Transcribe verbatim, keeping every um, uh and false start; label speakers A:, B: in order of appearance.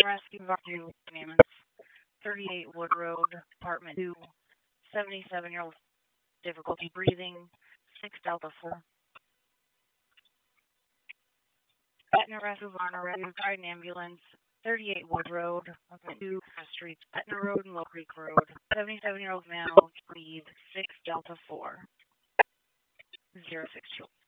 A: Rescue Rescue Ambulance, thirty-eight Wood Road, Apartment two, seventy-seven-year-old difficulty breathing, six Delta four. Etna Rescue Varna Rescue Guide Ambulance, thirty-eight Wood Road, Apartment two, Streets, Etna Road and Low Creek Road, seventy-seven-year-old male, lead, six Delta four, zero six two.